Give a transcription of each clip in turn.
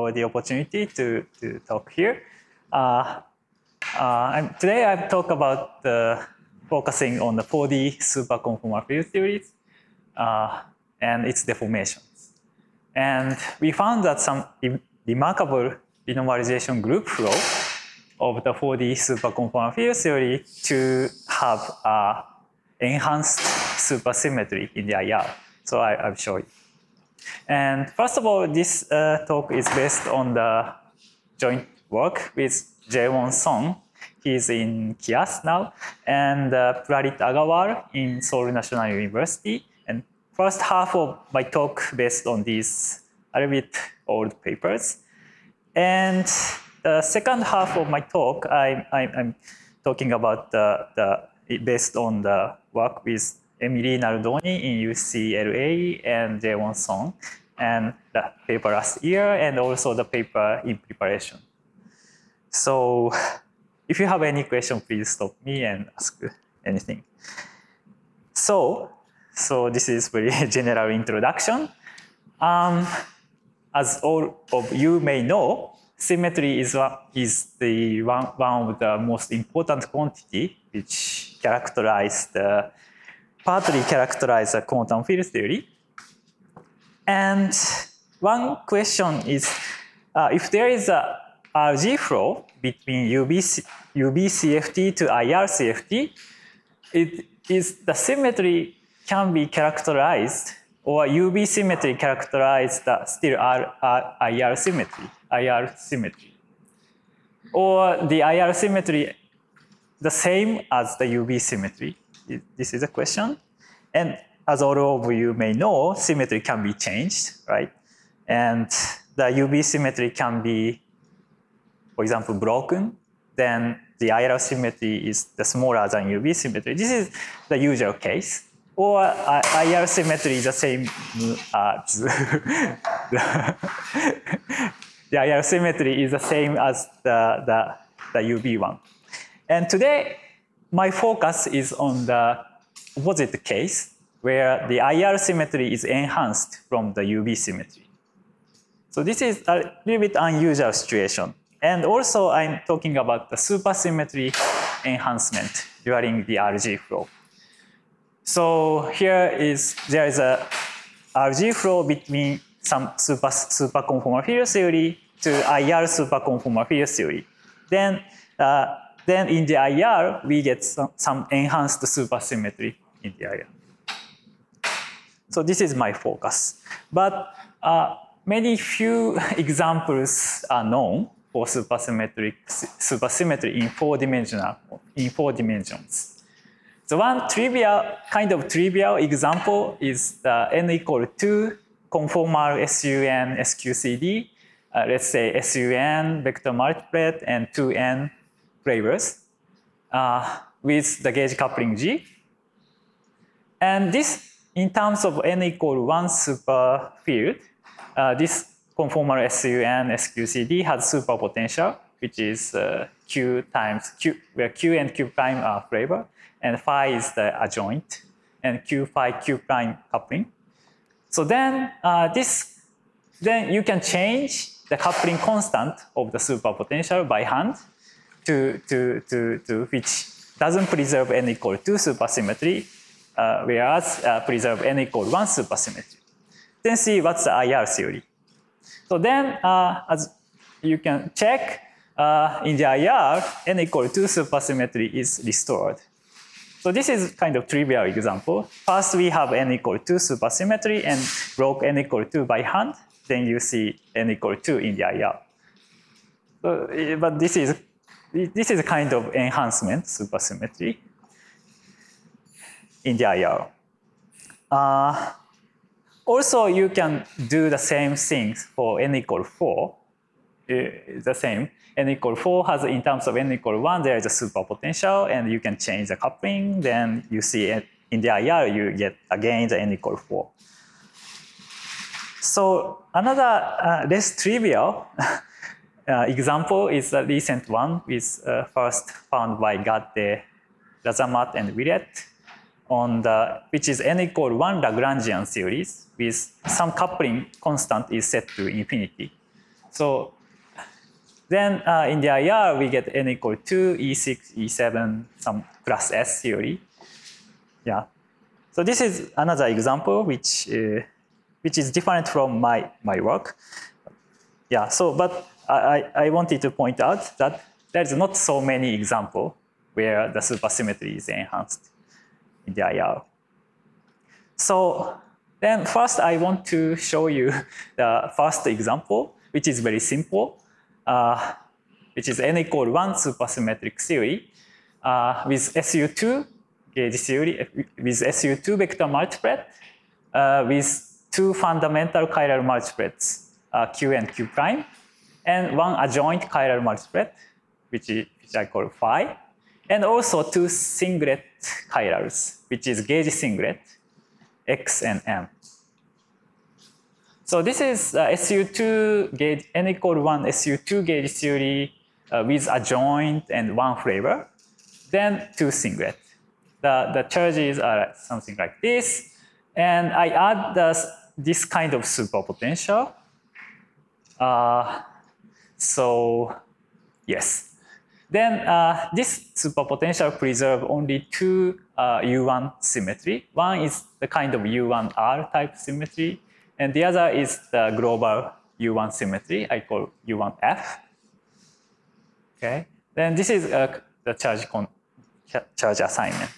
for the opportunity to talk here. Today I've talked about focusing on the 4D superconformal field theories and its deformations. And we found that some remarkable renormalization group flow of the 4D superconformal field theory to have enhanced supersymmetry in the IR. So I'll show you. And first of all, this talk is based on the joint work with Jaewon Song. He's in KIAS now, and Prarit Agarwal in Seoul National University. And first half of my talk based on these a little bit old papers. And the second half of my talk, I'm talking about based on the work with Emilie Nardoni in UCLA and Jaewon Song, and the paper last year, and also the paper in preparation. So if you have any question, please stop me and ask anything. So this is very general introduction. As all of you may know, symmetry is one of the most important quantity which partly characterize the quantum field theory. And one question is, if there is a RG flow between UB-CFT to IR-CFT, the symmetry can be characterized, or UB symmetry characterized still IR symmetry. Or the IR symmetry the same as the UB symmetry? This is a question. And as all of you may know, symmetry can be changed, right? And the UB symmetry can be, for example, broken. Then the IR symmetry is the smaller than UB symmetry. This is the usual case. Or IR symmetry is the same as the IR symmetry is the same as the UB one. And today, my focus is on the opposite case, where the IR symmetry is enhanced from the UB symmetry. So this is a little bit unusual situation. And also, I'm talking about the supersymmetry enhancement during the RG flow. So there is a RG flow between some superconformal field theory to IR superconformal field theory. Then in the IR, we get some enhanced supersymmetry in the IR. So this is my focus. But few examples are known for supersymmetry in four dimensions. So one kind of trivial example is the n equal 2 conformal SUN SQCD. Let's say SUN vector multiplet and 2n flavors with the gauge coupling G. And this, in terms of n equal 1 super field, this conformal SUN SQCD has superpotential, which is Q times Q, where Q and Q prime are flavor, and phi is the adjoint, and Q phi Q prime coupling. So then you can change the coupling constant of the superpotential by hand to which doesn't preserve n equal 2 supersymmetry, whereas preserve n equal 1 supersymmetry. Then see what's the IR theory. So then, as you can check, in the IR, n equal 2 supersymmetry is restored. So this is kind of trivial example. First, we have n equal 2 supersymmetry and broke n equal 2 by hand. Then you see n equal 2 in the IR. So, but this is a kind of enhancement supersymmetry in the IR. Also, you can do the same things for n equal 4. The same. N equal 4 has, in terms of n equal 1, there is a superpotential, and you can change the coupling. Then you see in the IR, you get again the n equal 4. So another less trivial example is a recent one, with first found by Gatte, Razamat, and Willett, which is n equal 1 Lagrangian series with some coupling constant is set to infinity. So then in the IR, we get n equal to E6, E7, some plus S theory. Yeah. So this is another example which is different from my work. Yeah. So, but I wanted to point out that there's not so many examples where the supersymmetry is enhanced in the IR. So then first I want to show you the first example, which is very simple, which is n equal 1 supersymmetric theory with SU2 gauge theory, with SU2 vector multiplet, with two fundamental chiral multiplets, Q and Q prime, and one adjoint chiral multiplet, which I call phi, and also two singlet chirals, which is gauge singlet, X and M. So this is SU2 gauge, n equal 1 SU2 gauge theory with adjoint and one flavor, then two singlet. The charges are something like this, and I add this kind of superpotential. So yes. Then this superpotential preserves only two U1 symmetry. One is the kind of U1R type symmetry, and the other is the global U1 symmetry I call U1F. Okay. Then this is the charge assignment.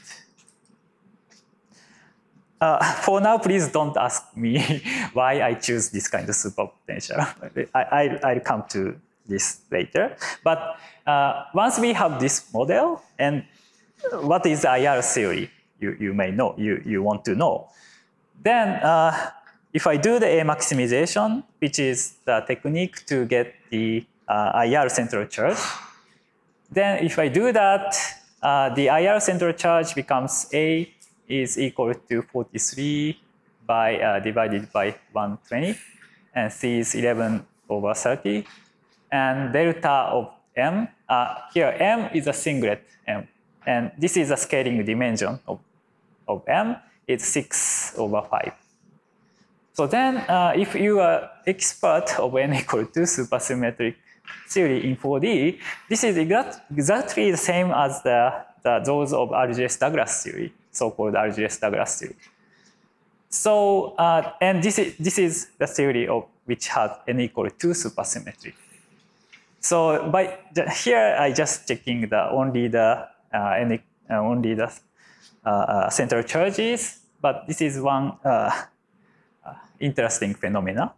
For now, please don't ask me why I choose this kind of superpotential. I'll come to this later. But once we have this model, and what is the IR theory, you may know, you want to know. Then if I do the A maximization, which is the technique to get the IR central charge, then if I do that, the IR central charge becomes A is equal to 43 by divided by 120, and C is 11 over 30, and delta of M, here M is a singlet M, and this is a scaling dimension of M, it's 6 over 5. So then if you are expert of n equal to supersymmetric theory in 4D, this is exactly the same as those of Argyres-Douglas theory, so-called Argyres-Douglas theory. So, and this is the theory of which has n equal to supersymmetry. So by here, I just checking only the central charges, but this is one interesting phenomena.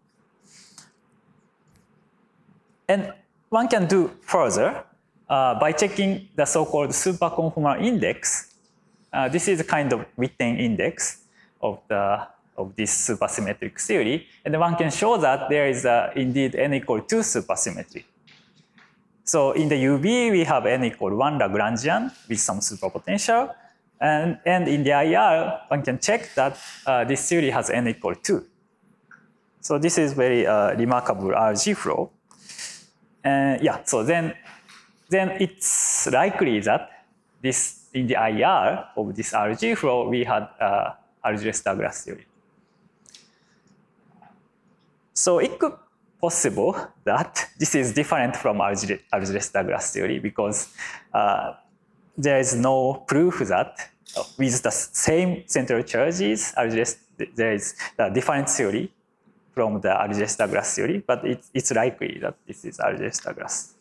And one can do further by checking the so-called superconformal index. This is a kind of Witten index of this supersymmetric theory, and one can show that there is indeed n equal to supersymmetry. So in the UV, we have n equal 1 Lagrangian with some superpotential, and in the IR, one can check that this theory has n equal 2. So this is very remarkable RG flow. And yeah, so then it's likely that this in the IR of this RG flow, we had Argyres-Douglas theory. So it could possible that this is different from Argyres-Douglas theory because there is no proof that with the same central charges, there is a different theory from the Argyres-Douglas theory, but it's likely that this is Argyres-Douglas.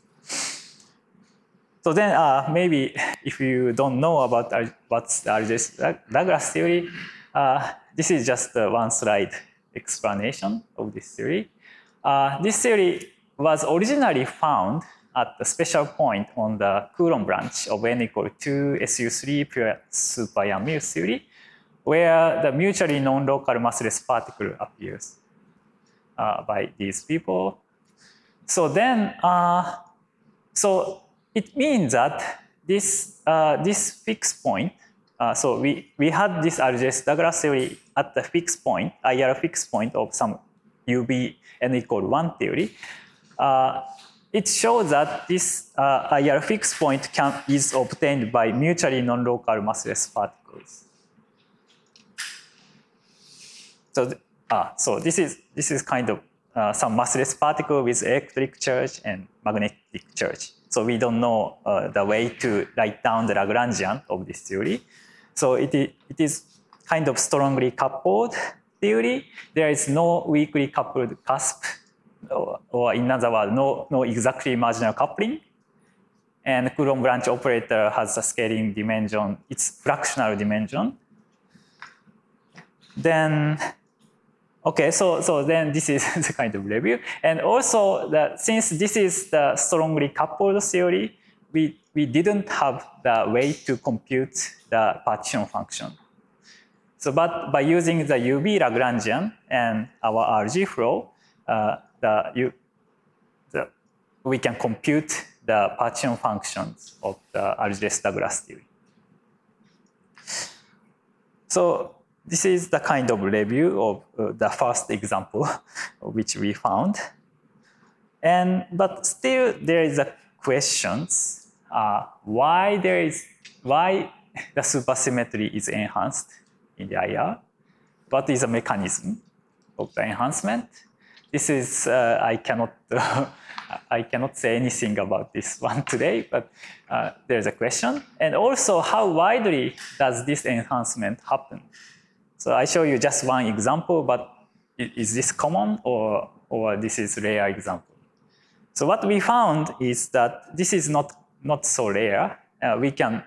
So then maybe if you don't know about what's the Argyres-Douglas theory, this is just one slide explanation of this theory. This theory was originally found at the special point on the Coulomb branch of n equal to SU3 pure super Yang-Mills theory, where the mutually non-local massless particle appears by these people. So then, so it means that this fixed point, so we had this Argyres-Douglas theory at the fixed point, IR fixed point of some UV n equal 1 theory. It shows that this IR fixed point is obtained by mutually non-local massless particles. So, so this is kind of some massless particle with electric charge and magnetic charge. So we don't know the way to write down the Lagrangian of this theory. So it is kind of strongly coupled theory. There is no weakly coupled cusp, or in other words, no exactly marginal coupling. And Coulomb branch operator has a scaling dimension, its fractional dimension. Then, okay, so then this is the kind of review. And also, since this is the strongly coupled theory, we didn't have the way to compute the partition function. So, but by using the UV Lagrangian and our RG flow, we can compute the partition functions of the Algiers-Douglas theory. So this is the kind of review of the first example which we found. But still there is a questions why the supersymmetry is enhanced in the IR. What is the mechanism of the enhancement? This is I cannot say anything about this one today, but there's a question. And also, how widely does this enhancement happen? So I show you just one example, but is this common or this is rare example? So what we found is that this is not so rare. We can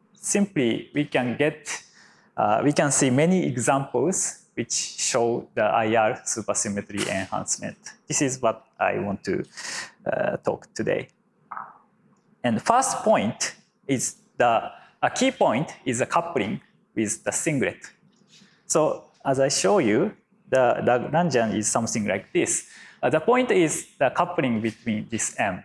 see many examples which show the IR supersymmetry enhancement. This is what I want to talk today. And first point is a key point is a coupling with the singlet. So as I show you, the Lagrangian is something like this. The point is the coupling between this M.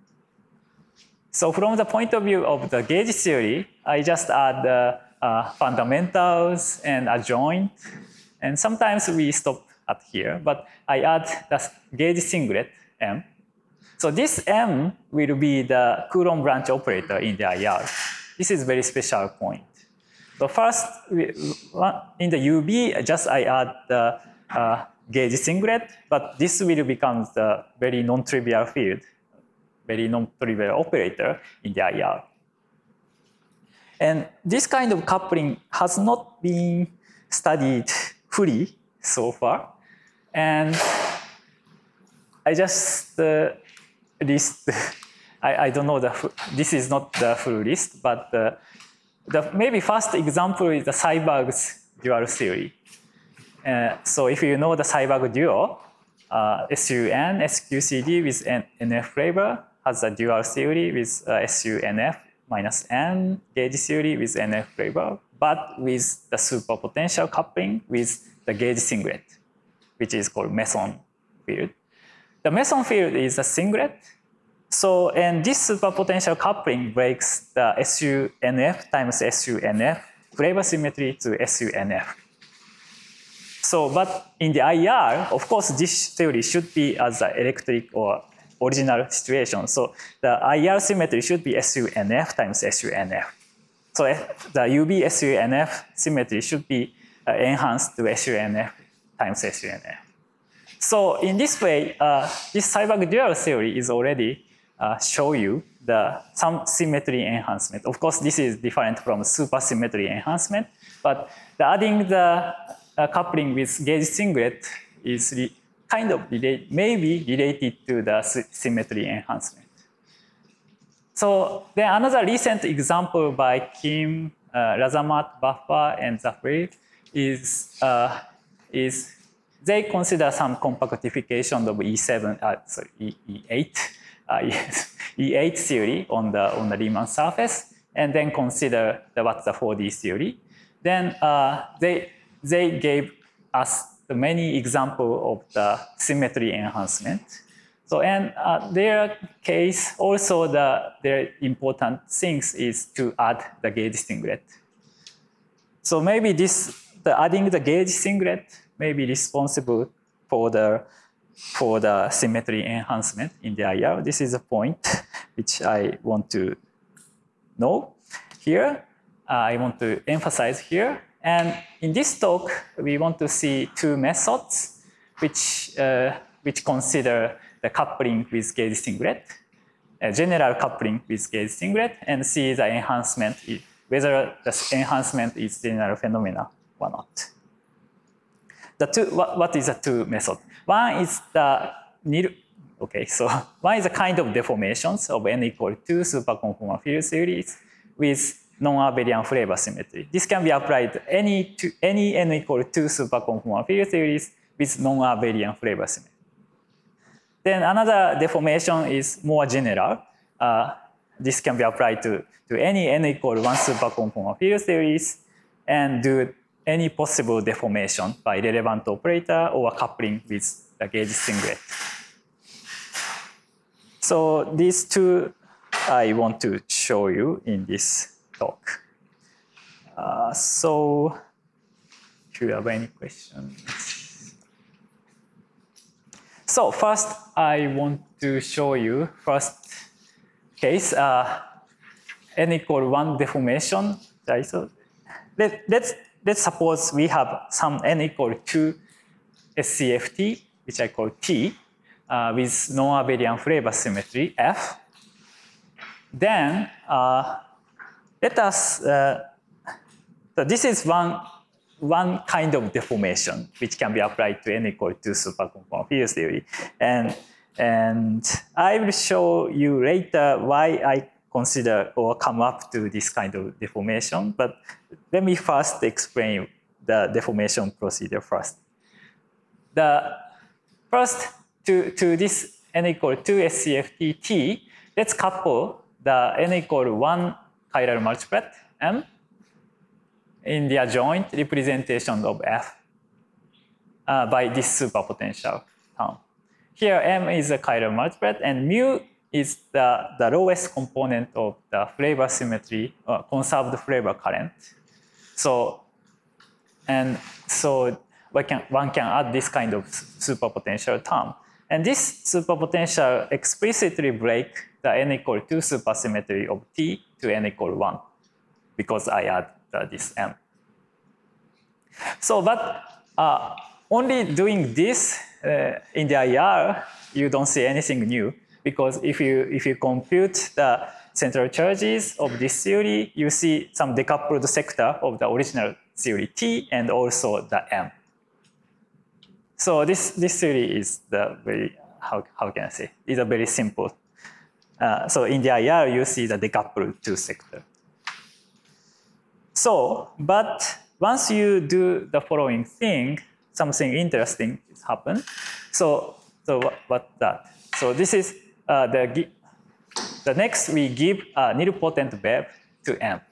So from the point of view of the gauge theory, I just add the fundamentals and adjoint. And sometimes we stop at here, but I add the gauge singlet M. So this M will be the Coulomb branch operator in the IR. This is a very special point. So first, in the UV, just I add the gauge singlet, but this will become the very non-trivial field, very non-trivial operator in the IR. And this kind of coupling has not been studied fully so far. And I just list, I don't know, this is not the full list, but the maybe first example is the Seiberg's dual theory. So if you know the Seiberg duo, SUN, SQCD with NF flavor has a dual theory with SUNF minus N gauge theory with NF flavor, but with the superpotential coupling with the gauge singlet, which is called meson field. The meson field is a singlet. So, and this superpotential coupling breaks the SUNF times SUNF flavor symmetry to SUNF. So, but in the IR, of course, this theory should be as an electric or original situation. So the IR symmetry should be SUNF times SUNF. So the UV SUNF symmetry should be enhanced to SUNF times SUNF. So in this way, this Seiberg dual theory is already show you some symmetry enhancement. Of course, this is different from supersymmetry enhancement, but adding the coupling with gauge singlet is kind of maybe related to the symmetry enhancement. So then another recent example by Kim, Razamat, Buffer, and Zafir is they consider some compactification of E8 E8 theory on the Riemann surface, and then consider what's the 4D theory. Then they gave us many examples of the symmetry enhancement. So, and their case also their important things is to add the gauge singlet. So maybe adding the gauge singlet may be responsible for the symmetry enhancement in the IR. This is a point which I want to know here. I want to emphasize here. And in this talk, we want to see two methods which which consider the coupling with gauge singlet, a general coupling with gauge singlet, and see the enhancement, whether the enhancement is general phenomena or not. What is the two method? One is the one is a kind of deformations of n equal to superconformal field series with non-abelian flavor symmetry. This can be applied to any n equal to superconformal field series with non-abelian flavor symmetry. Then another deformation is more general. This can be applied to any n equal 1 superconformal field series and do any possible deformation by relevant operator or coupling with the gauge singlet. So these two I want to show you in this talk. So if you have any questions. So first I want to show you first case n equal 1 deformation. So let's suppose we have some n equal 2 SCFT, which I call T, with non-abelian flavor symmetry F. Then let us, so this is one kind of deformation which can be applied to n equal to superconformal field theory. And I will show you later why I consider or come up to this kind of deformation. But let me first explain the deformation procedure first. First, to this n equal 2 SCFT T, let's couple the n equal 1 chiral multiplet M in the adjoint representation of F by this superpotential term. Here M is a chiral multiplet and mu is the lowest component of the flavor symmetry or conserved flavor current. So one can add this kind of superpotential term. And this superpotential explicitly break the n equal 2 supersymmetry of T to n equal 1 because I add this M. So, but only doing this in the IR, you don't see anything new because if you compute the central charges of this theory, you see some decoupled sector of the original theory T and also the M. So this theory is the very, how can I say, is a very simple. So in the IR, you see the decoupled two sector. So, but once you do the following thing, something interesting happens. So what that? So this is the next we give a nilpotent web to M.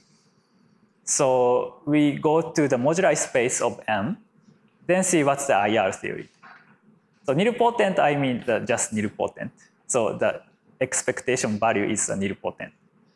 So we go to the moduli space of M, then see what's the IR theory. So nilpotent, I mean just nilpotent. So the expectation value is a nilpotent.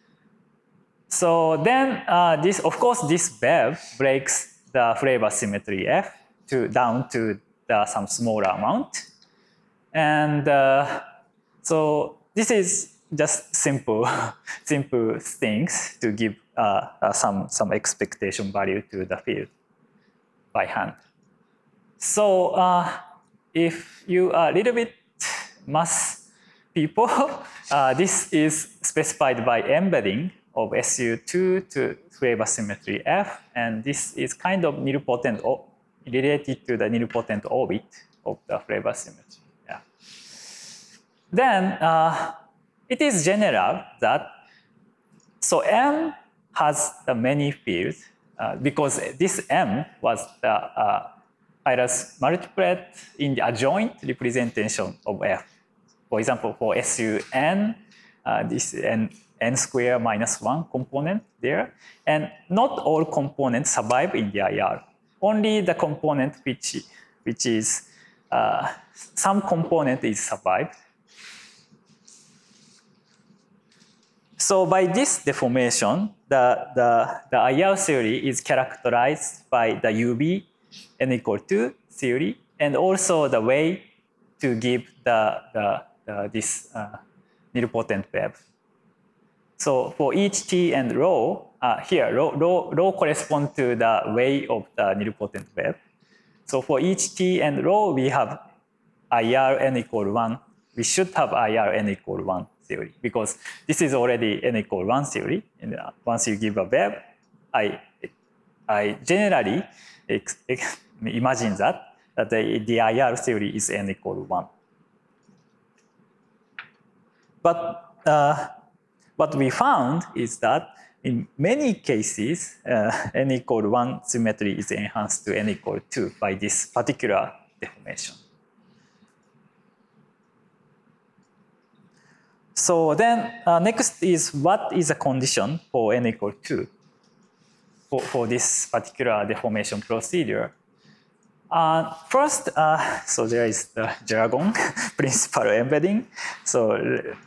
So then this, of course, this web breaks the flavor symmetry F down to some smaller amount. And so this is just simple things to give some expectation value to the field by hand. So if you are a little bit math people, this is specified by embedding of SU2 to flavor symmetry F, and this is kind of nilpotent related to the nilpotent orbit of the flavor symmetry. Yeah. Then it is general that so M has many fields because this M was the Euler's multiplet in the adjoint representation of F. For example, for SUN, this n square minus 1 component there, and not all components survive in the IR. Only the component which is some component is survived. So by this deformation, the IR theory is characterized by the UV n equal 2 theory, and also the way to give this nilpotent web. So for each T and rho, here rho corresponds to the way of the nilpotent web. So for each T and rho, we have IR n equal 1, we should have IR n equal 1 theory, because this is already n equal 1 theory. And once you give a web, I generally imagine that the IR theory is n equal 1. But what we found is that in many cases, n equal 1 symmetry is enhanced to n equal 2 by this particular deformation. So then next is what is a condition for n equal 2 for this particular deformation procedure. First, so there is the Jargon principal embedding. So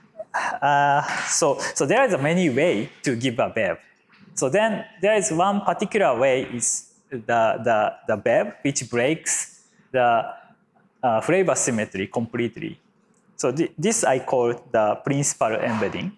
there is a many way to give a web. So then there is one particular way is the web which breaks the flavor symmetry completely. So this I call the principal embedding,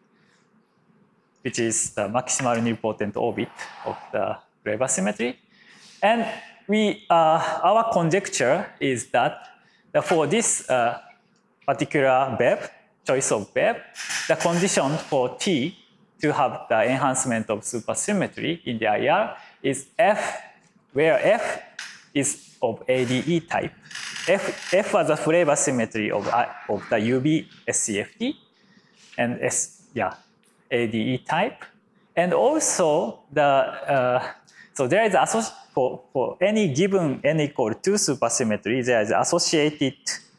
which is the maximal nilpotent orbit of the flavor symmetry. And our conjecture is that for this particular web, choice of web, the condition for T to have the enhancement of supersymmetry in the IR is F, where F is of ADE type. F was the flavor symmetry of the UV SCFT, and ADE type. And also so there is for any given n equal 2 supersymmetry, there is associated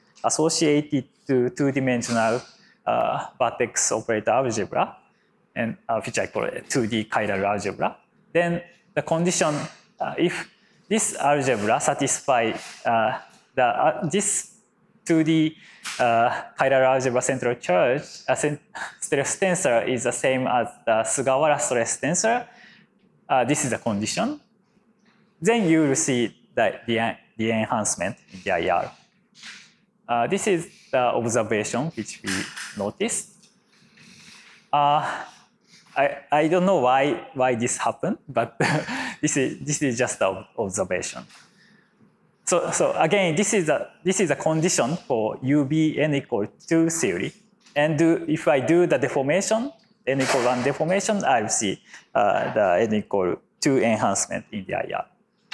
to two-dimensional vertex operator algebra, and which I call it 2D chiral algebra. Then the condition, if this algebra satisfies this 2D chiral algebra central charge, stress tensor is the same as the Sugawara stress tensor. This is a condition. Then you will see the enhancement in the IR. This is the observation which we noticed. I don't know why this happened, but this is just the observation. So again, this is a condition for UV n equal 2 theory. And if I do the deformation, n equal 1 deformation, I will see the n equal 2 enhancement in the IR.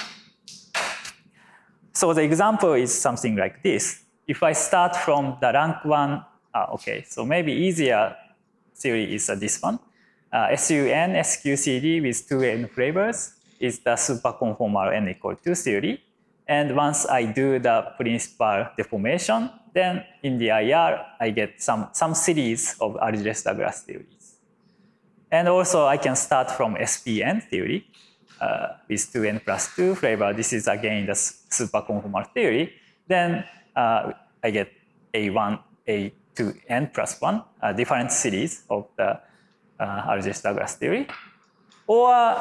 So the example is something like this. If I start from the rank 1, so maybe easier theory is this one. SUN SQCD with 2n flavors is the superconformal n equal 2 theory. And once I do the principal deformation, then in the IR, I get some series of Algiers-Douglas theories. And also I can start from SPN theory with 2n plus 2 flavor. This is again the superconformal theory. Then I get A1, A2, n plus 1, different series of the Algiers-Douglas theory. Or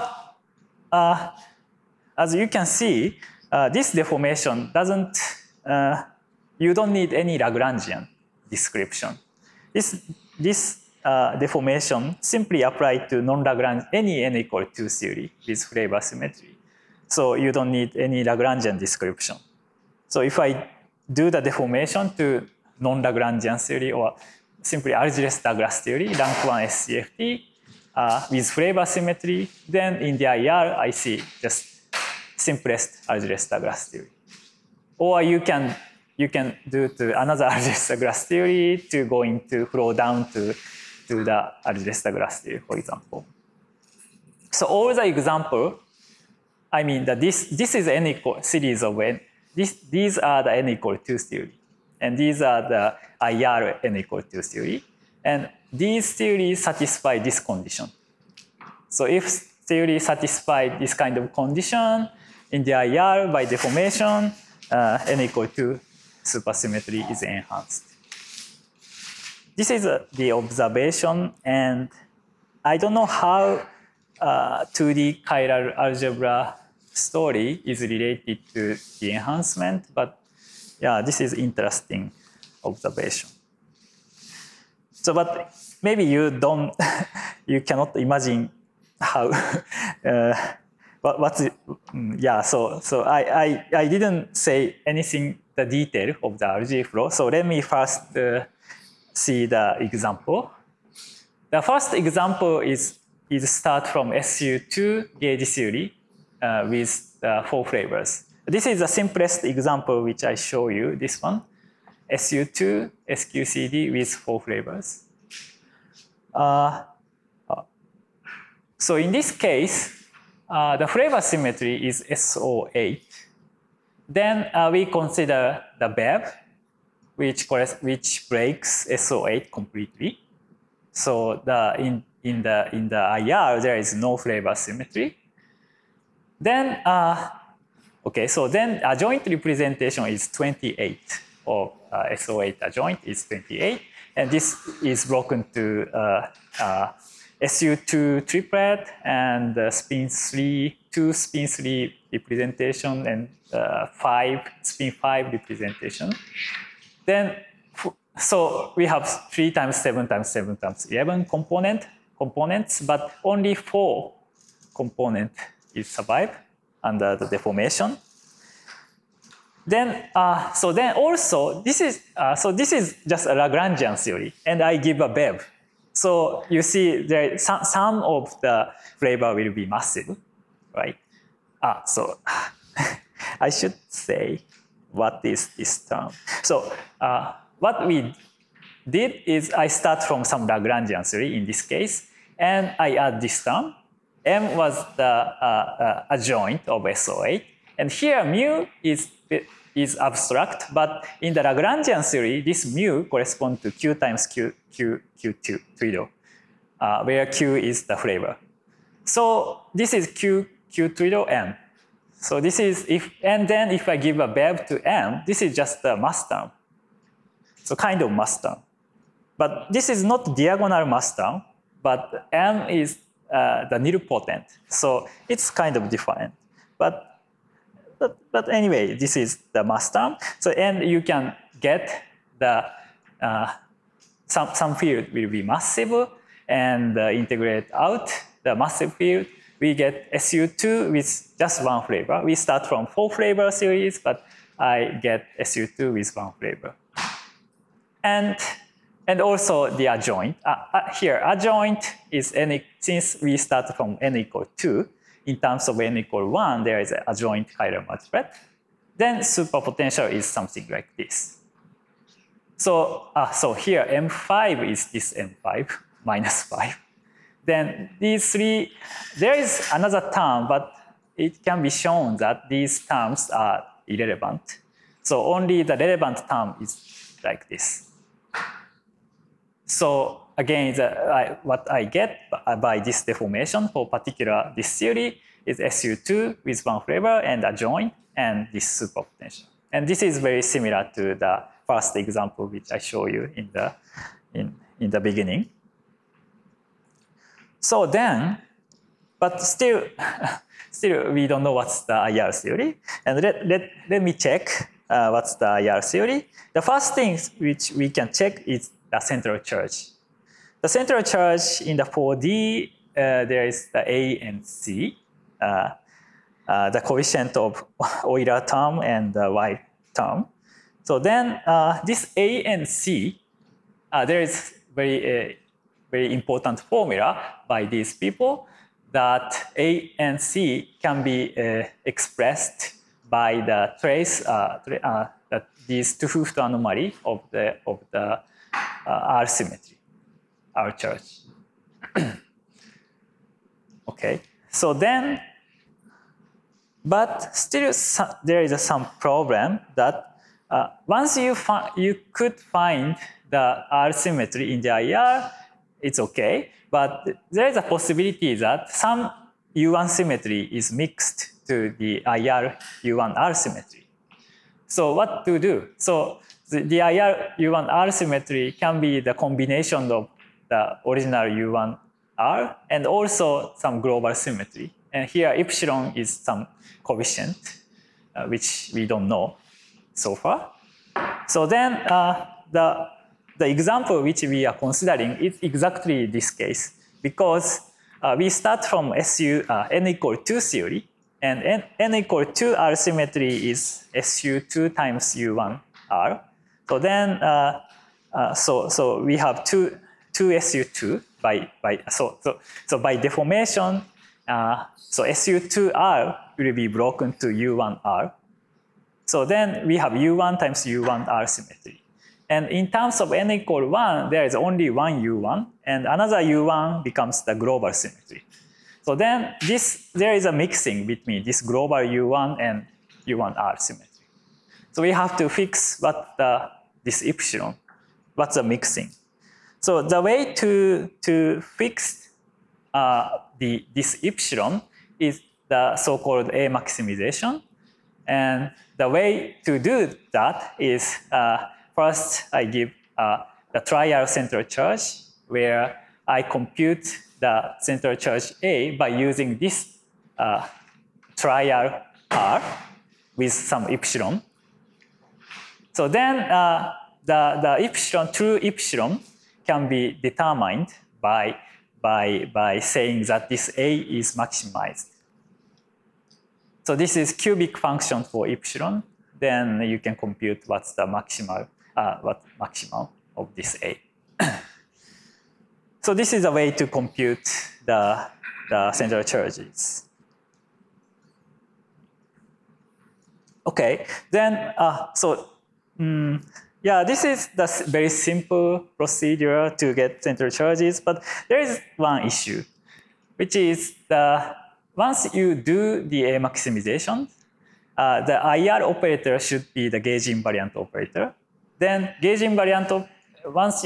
as you can see, this deformation doesn't, you don't need any Lagrangian description. This deformation simply applied to non-Lagrange, any n equal 2 theory with flavor symmetry. So you don't need any Lagrangian description. So if I do the deformation to non-Lagrangian theory or simply Algiers-Douglas theory, rank 1 SCFT with flavor symmetry, then in the IR, I see just simplest Algiers-Douglas theory. Or you can do to another Algiers-Douglas theory to flow down to the Algiers-Douglas theory, for example. So all the example, I mean that this is n equal series of n. These are the n equal 2 theory, and these are the IR n equal 2 theory, and these theories satisfy this condition. So if theory satisfies this kind of condition in the IR by deformation, n equal 2 supersymmetry is enhanced. This is the observation, and I don't know how 2D chiral algebra story is related to the enhancement, but yeah, this is interesting observation. So, but maybe you cannot imagine how, what's it, yeah, so I didn't say anything the detail of the RG flow. So let me first see the example. The first example is start from SU2 gauge theory with 4 flavors. This is the simplest example which I show you, this one. SU2 SQCD with 4 flavors. So in this case, the flavor symmetry is SO8. Then we consider the BEV, which breaks SO8 completely. So in the IR there is no flavor symmetry. Then so then adjoint representation is 28 of SO8 adjoint is 28, and this is broken to SU2 triplet and spin 3, 2 spin 3 representation and 5 spin 5 representation. Then so we have 3 times 7 times 7 times 11 components, but only 4 components is survive under the deformation. Then so then also this is just a Lagrangian theory, and I give a BEV. So you see there some of the flavor will be massive, right? So I should say what is this term. So what we did is I start from some Lagrangian theory in this case, and I add this term. M was the adjoint of SO8, and here mu is abstract, but in the Lagrangian theory, this mu corresponds to Q times Q2 twiddle, where Q is the flavor. So this is Q twiddle M. So this is and then if I give a BEV to M, this is just the mass term. So kind of mass term. But this is not diagonal mass term, but M is the nilpotent. So it's kind of different. But anyway, this is the mass term. So and you can get the some field will be massive and integrate out the massive field. We get SU2 with just 1 flavor. We start from 4 flavor series, but I get SU2 with 1 flavor. And also the adjoint. Here, adjoint is since we start from n equal 2, in terms of n equal 1, there is an adjoint chiral multiplet. Then superpotential is something like this. So here M5 is this M5 minus 5. Then these 3, there is another term, but it can be shown that these terms are irrelevant. So only the relevant term is like this. So again, what I get by this deformation for particular this theory is SU2 with 1 flavor and adjoint and this superpotential. And this is very similar to the first example which I show you in the beginning. So then, but still we don't know what's the IR theory. And let me check what's the IR theory. The first thing which we can check is the central charge. The central charge in the 4D, there is the A and C, the coefficient of Euler term and the Y term. So then this A and C, there is very important formula by these people that A and C can be expressed by the trace that these 2-Hooft anomaly of the R symmetry, R charge. Okay, so then, but still there is some problem that once you could find the R symmetry in the IR, it's okay, but there is a possibility that some U1 symmetry is mixed to the IR U1 R symmetry. So what to do? So the IR U1 R symmetry can be the combination of the original U1 R and also some global symmetry. And here epsilon is some coefficient, which we don't know so far. So then the example which we are considering is exactly this case, because we start from n equal 2 theory, And n equal 2 R symmetry is SU2 times U1 R. So then, so we have two SU2 so by deformation, so SU2R will be broken to U1R. So then we have U1 times U1R symmetry. And in terms of n equal 1, there is only one U1, and another U1 becomes the global symmetry. So then there is a mixing between this global U1 and U1R symmetry. So we have to fix this epsilon, what's the mixing. So the way to fix this epsilon is the so-called A maximization. And the way to do that is first I give the trial central charge, where I compute the central charge A by using this trial R with some epsilon. So then the epsilon, true epsilon, can be determined by saying that this A is maximized. So this is cubic function for epsilon. Then you can compute what's the maximum of this A. So this is a way to compute the central charges. Okay, then yeah, this is the very simple procedure to get central charges, but there is one issue, which is once you do the A maximization, the IR operator should be the gauge invariant operator. Then gauge invariant, once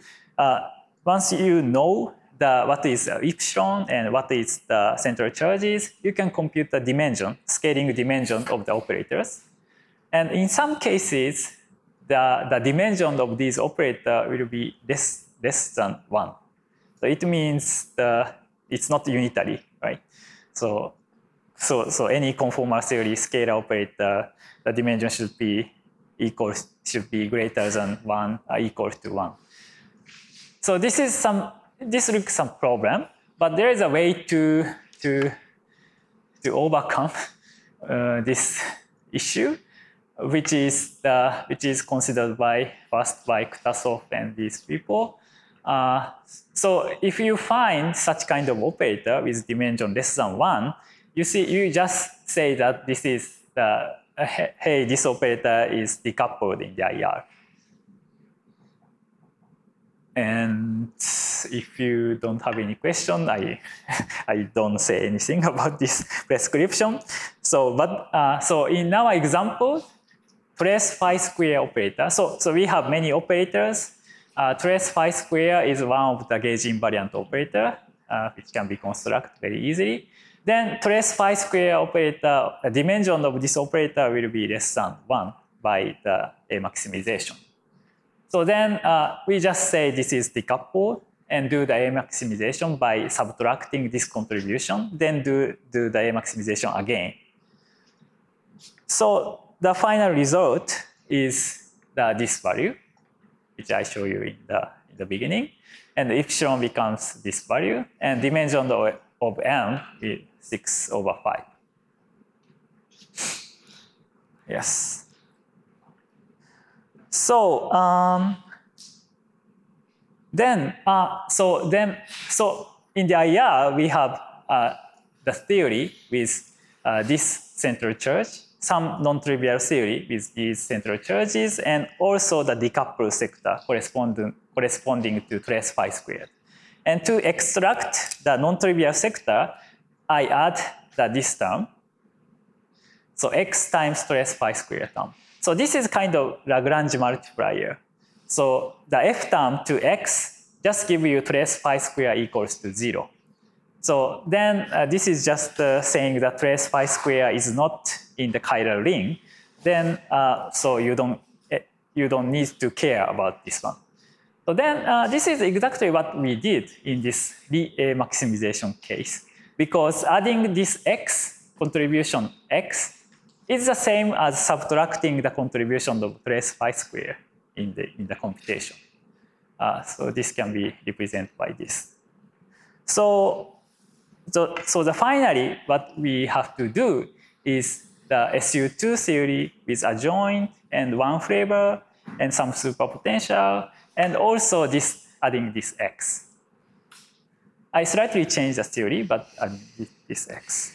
you know what is epsilon and what is the central charges, you can compute the dimension, scaling dimension of the operators. And in some cases, the dimension of these operators will be less than 1. So it means it's not unitary, right? So any conformal theory scalar operator, the dimension should be greater than 1 or equal to 1. So this looks some problem, but there is a way to overcome this issue, which is considered first by Kutasoff and these people. So if you find such kind of operator with dimension less than 1, you just say that this is hey, this operator is decoupled in the IR. And if you don't have any question, I don't say anything about this prescription. So in our example, trace phi square operator. So we have many operators. Trace phi square is one of the gauge invariant operator, which can be constructed very easily. Then trace phi square operator, the dimension of this operator will be less than 1 by the A maximization. So then we just say this is decoupled and do the A maximization by subtracting this contribution, then do the A maximization again. So the final result is this value, which I show you in the beginning. And the epsilon becomes this value, and dimension of n is 6/5. Yes. So in the IR we have the theory with this central charge, some non-trivial theory with these central charges, and also the decoupled sector corresponding to trace phi squared. And to extract the non-trivial sector, I add this term. So x times trace phi squared term. So this is kind of Lagrange multiplier. So the f term to x just give you trace phi square equals to 0. So then this is just saying that trace phi square is not in the chiral ring. Then so you don't need to care about this one. So then this is exactly what we did in this A maximization case, because adding this x contribution x is the same as subtracting the contribution of trace phi square in the computation. So this can be represented by this. So so finally, what we have to do is the SU2 theory with a joint and one flavor and some superpotential, and also this adding this X. I slightly changed the theory, but adding this X.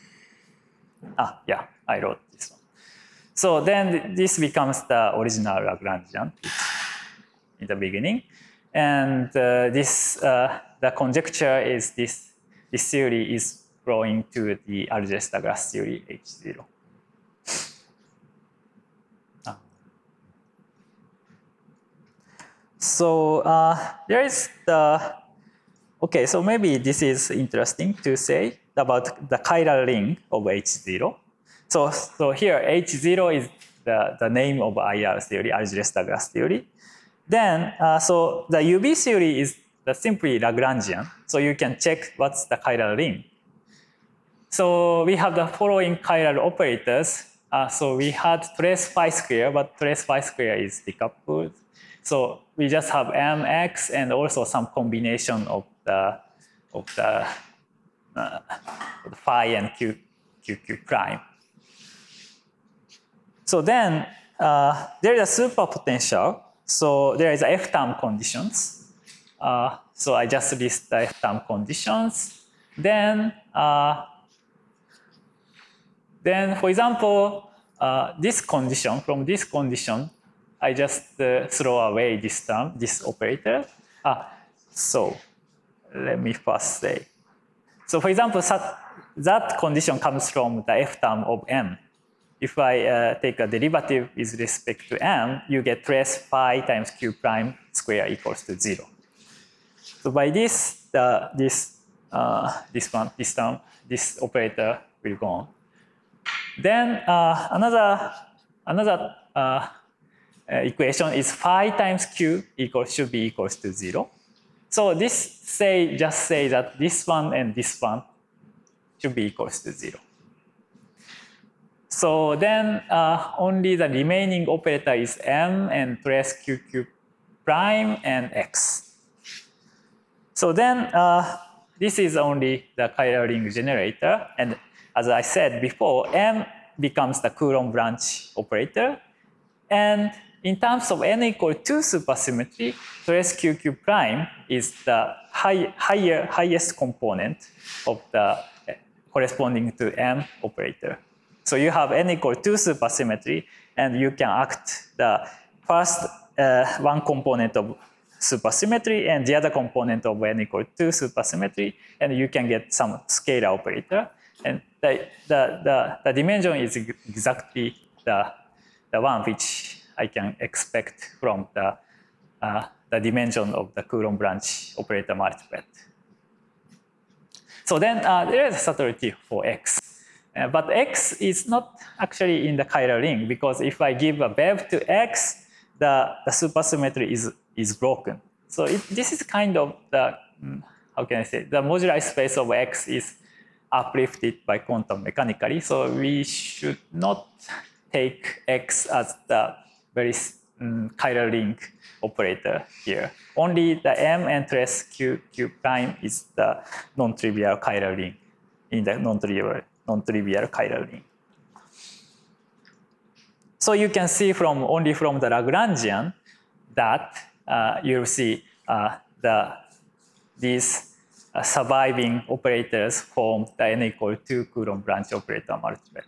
Yeah, I wrote this one. So then this becomes the original Lagrangian in the beginning. And the conjecture is this theory is flowing to the Algiers-Douglas theory H0. So there is okay, so maybe this is interesting to say about the chiral ring of H0. So here H0 is the name of IR theory, Algiers-Douglas theory. Then, so the UV theory is simply Lagrangian. So you can check what's the chiral ring. So we have the following chiral operators. So we had trace phi square, but trace phi square is decoupled. So we just have mx and also some combination of the phi and q prime. So then there is a superpotential. So there is a F-term conditions. So I just list the F-term conditions. Then for example, this condition, from this condition, I just throw away this term, this operator. So let me first say. So for example, that condition comes from the F term of M. If I take a derivative with respect to M, you get trace phi times q prime square equals to 0. So by this, this term, this operator will go on. Then another equation is phi times q should be equals to 0. So this just say that this one and this one should be equals to 0. So then only the remaining operator is m and trace q prime and x. So then this is only the chiral ring generator, and as I said before, m becomes the Coulomb branch operator, and in terms of n equal 2 supersymmetry, trace q prime is the highest component of the corresponding to m operator. So you have n equal 2 supersymmetry, and you can act the first one component of supersymmetry and the other component of n equal 2 supersymmetry, and you can get some scalar operator. And the dimension is exactly the one which I can expect from the dimension of the Coulomb branch operator multiplet. So then there is a subtlety for x. But x is not actually in the chiral ring, because if I give a bev to x, the supersymmetry is broken. So this is kind of the, how can I say, the moduli space of x is uplifted by quantum mechanically. So we should not take x as the very chiral ring operator here. Only the m and trace q prime is the non-trivial chiral ring in the non-trivial chiral ring. So you can see only from the Lagrangian that you'll see these surviving operators form the n equal 2 Coulomb branch operator multiplet.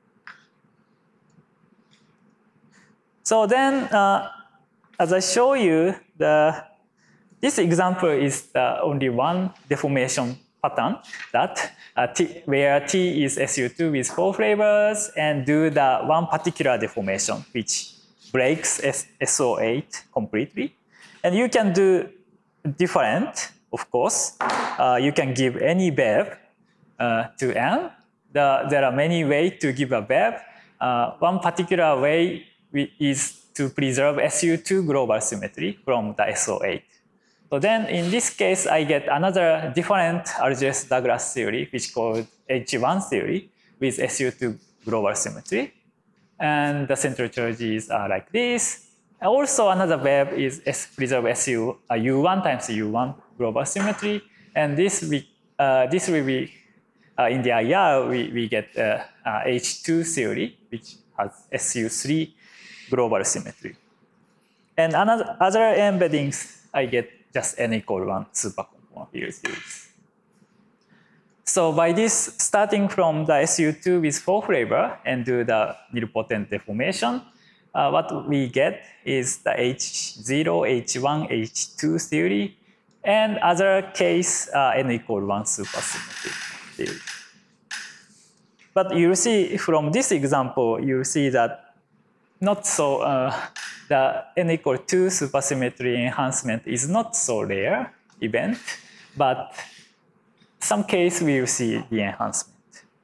So then, as I show you, this example is only one deformation pattern that where T is SU2 with 4 flavors and do the one particular deformation which breaks SO8 completely. And you can do different, of course. You can give any bev to N. There are many ways to give a bev. One particular way is to preserve SU2 global symmetry from the SO8. So then in this case, I get another different Algiers-Douglas theory, which called H1 theory with SU2 global symmetry. And the central charges are like this. Also another web is preserve U1 times U1 global symmetry. And this this will be, in the IR, we get H2 theory, which has SU3 global symmetry. And other embeddings, I get just n equal 1 superconformal field series. So by this, starting from the SU2 with 4 flavor and do the nilpotent deformation, what we get is the H0, H1, H2 theory, and other case n equal 1 supersymmetry theory. But you see from this example, you see that not so, the n equal 2 supersymmetry enhancement is not so rare event, but some case we will see the enhancement.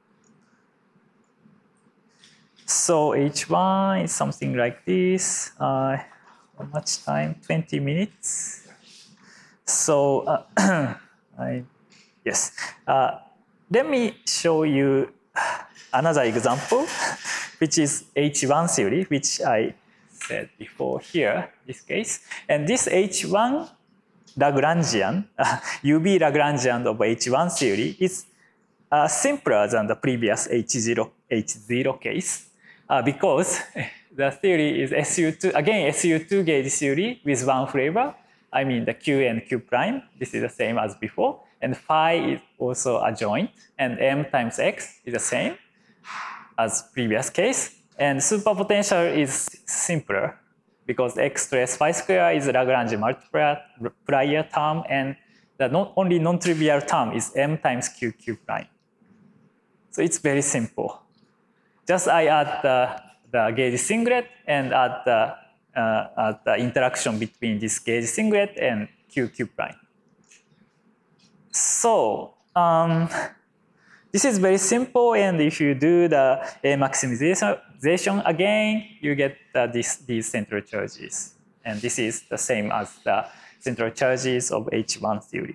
So H1 is something like this. How much time? 20 minutes. So yes, let me show you another example, which is H1 theory, which I said before here, this case. And this H1 Lagrangian, UB Lagrangian of H1 theory is simpler than the previous H0 case because the theory is SU2, again SU2 gauge theory with one flavor. I mean the Q and Q prime, this is the same as before. And phi is also adjoint, and M times X is the same as previous case. And superpotential is simpler because X stress phi square is Lagrange multiplier term, and the only non-trivial term is M times Q prime. So it's very simple. Just I add the gauge singlet and add the interaction between this gauge singlet and Q prime. So this is very simple, and if you do the A maximization again, you get these central charges. And this is the same as the central charges of H1 theory.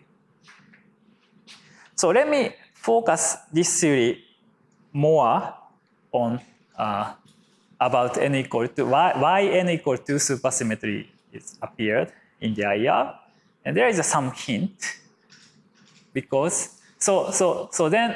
So let me focus this theory more on about n equal to why n equal to supersymmetry is appeared in the IR. And there is some hint because so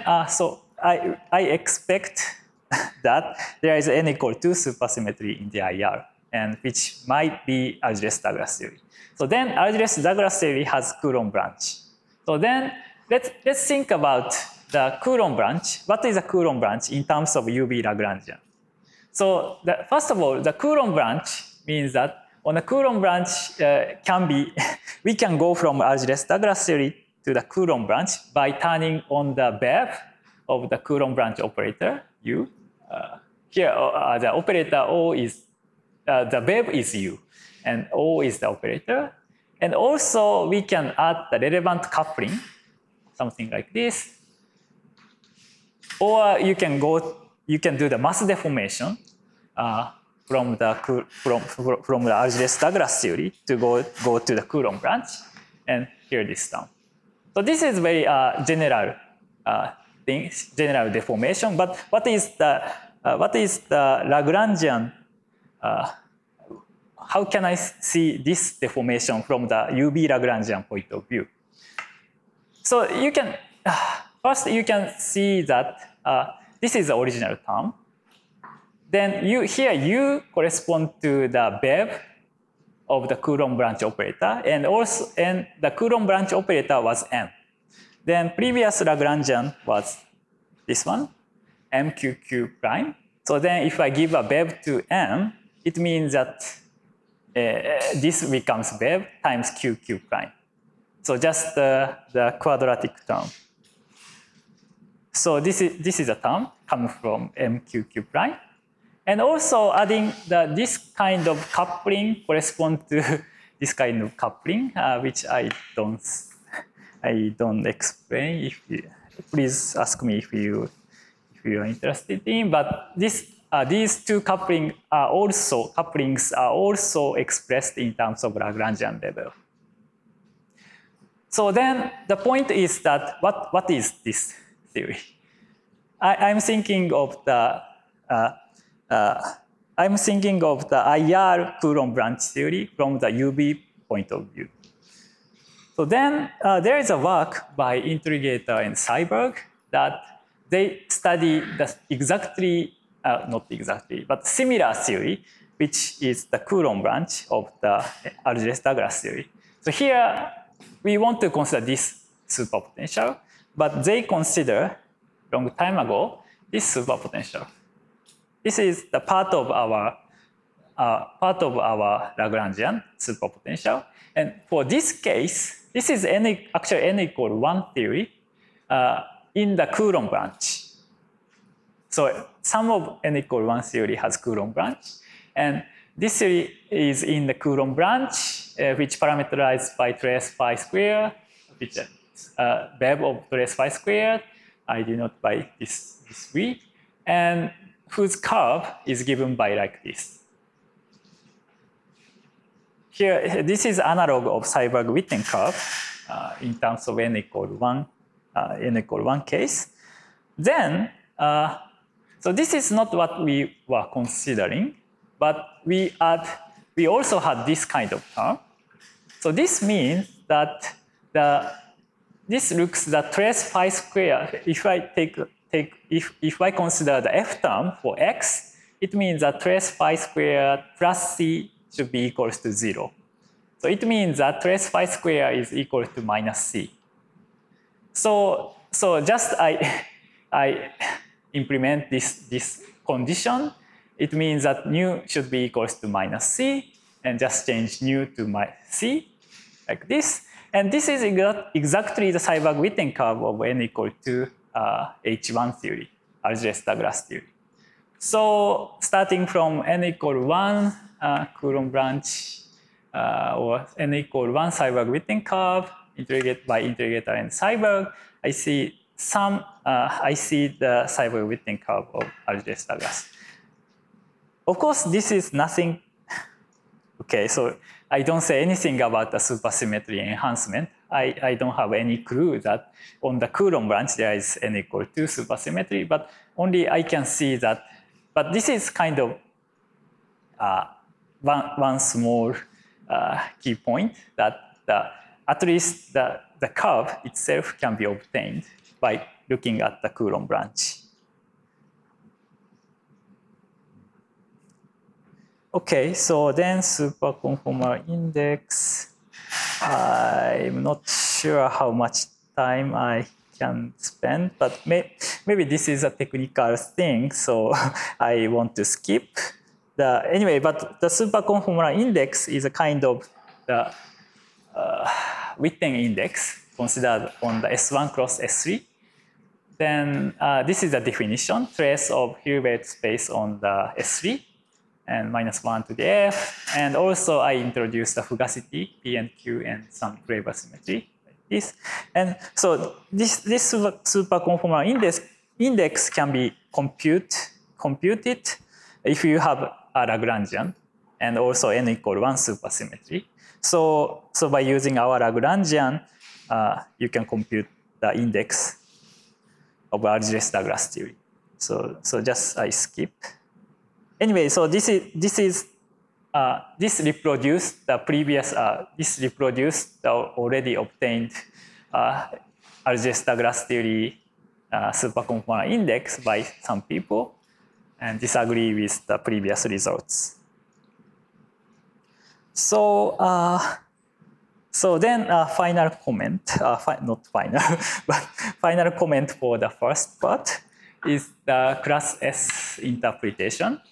I expect that there is n equal to supersymmetry in the IR, and which might be Algeres-Douglas theory. So then Algeres-Douglas theory has Coulomb branch. So then let's think about the Coulomb branch. What is a Coulomb branch in terms of UB Lagrangian? So first of all, the Coulomb branch means that on a Coulomb branch can be, we can go from Algeres-Douglas theory to the Coulomb branch by turning on the bev of the Coulomb branch operator, U. Here, the operator O is, the bev is U, and O is the operator. And also, we can add the relevant coupling, something like this. Or you can do the mass deformation from the Algeres-Douglas theory to go to the Coulomb branch, and here this term. So this is very general thing, general deformation. But what is the Lagrangian? How can I see this deformation from the UB Lagrangian point of view? So you can first you can see that this is the original term. Then here U correspond to the bev of the Coulomb branch operator, and the Coulomb branch operator was M. Then previous Lagrangian was this one, MQQ prime. So then if I give a bev to M, it means that this becomes bev times QQ prime. So just the quadratic term. So this is a term coming from MQQ prime. And also adding this kind of coupling corresponds to this kind of coupling, which I don't explain. If you, please ask me if you are interested in. But these two couplings are also expressed in terms of Lagrangian level. So then the point is that what is this theory? I'm thinking of the IR Coulomb branch theory from the UB point of view. So then there is a work by Intrigator and Seiberg that they study the exactly, not exactly, but similar theory, which is the Coulomb branch of the Algiers-Douglas theory. So here we want to consider this superpotential, but they consider long time ago this superpotential. This is the part of our Lagrangian superpotential. And for this case, this is actually n equal 1 theory in the Coulomb branch. So some of n equal 1 theory has Coulomb branch. And this theory is in the Coulomb branch, which parameterized by trace phi squared, which bev of trace phi squared. I denote by this V, and whose curve is given by like this. Here, this is analog of Seiberg-Witten curve in terms of n equal 1 case. Then, so this is not what we were considering, but we also had this kind of term. So this means that this looks the trace phi square. If I consider the f term for x, it means that trace phi squared plus c should be equals to 0. So it means that trace phi square is equal to minus c. So just I implement this condition. It means that nu should be equals to minus c, and just change nu to c, like this. And this is exactly the Seiberg-Witten curve of n equal to H1 theory, Algiers-Douglas theory. So starting from n equal 1 Coulomb branch or n equal 1 Seiberg-Witten curve, integrate by Intrigator and Seiberg, I see the Seiberg-Witten curve of Algiers-Douglas. Of course, this is nothing. Okay, so I don't say anything about the supersymmetry enhancement. I don't have any clue that on the Coulomb branch there is n equal 2 supersymmetry, but only I can see that. But this is kind of one small key point that at least the curve itself can be obtained by looking at the Coulomb branch. Okay, so then superconformal index. I'm not sure how much time I can spend, but maybe this is a technical thing, so I want to skip. Anyway, but the superconformal index is a kind of the Witten index considered on the S1 cross S3. Then this is the definition, trace of Hilbert space on the S3. And minus 1 to the f. And also I introduced the fugacity, P and Q, and some Craver symmetry, like this. And so this superconformal index can be computed if you have a Lagrangian and also n equal 1 supersymmetry. So by using our Lagrangian, you can compute the index of Algiers-Douglas theory. So just I skip. Anyway, so this reproduced the previous, the already obtained Algiers-Douglas theory superconformal index by some people, and disagree with the previous results. So then final comment, not final, but final comment for the first part is the class S interpretation.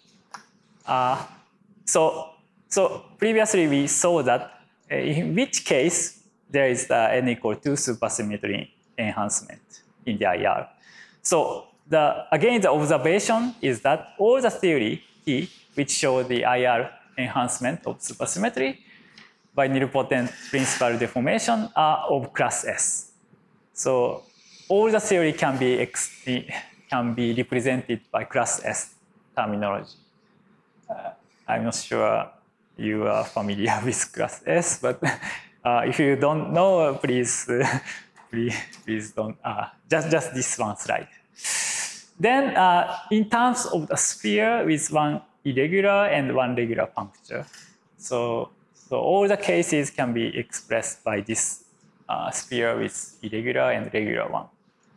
So previously we saw that in which case there is the n equal 2 supersymmetry enhancement in the IR. So again the observation is that all the theory T which show the IR enhancement of supersymmetry by nilpotent principal deformation are of class S. So all the theory can be represented by class S terminology. I'm not sure you are familiar with class S, but if you don't know, please don't. Just this one slide. Then, in terms of the sphere with one irregular and one regular puncture, so all the cases can be expressed by this sphere with irregular and regular one.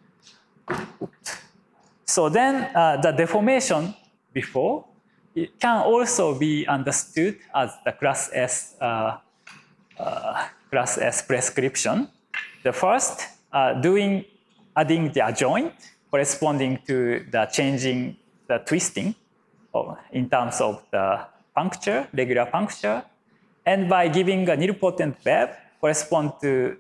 So then the deformation before, it can also be understood as the class S prescription. The first, adding the adjoint corresponding to the changing the twisting in terms of the puncture, regular puncture, and by giving a nilpotent web correspond to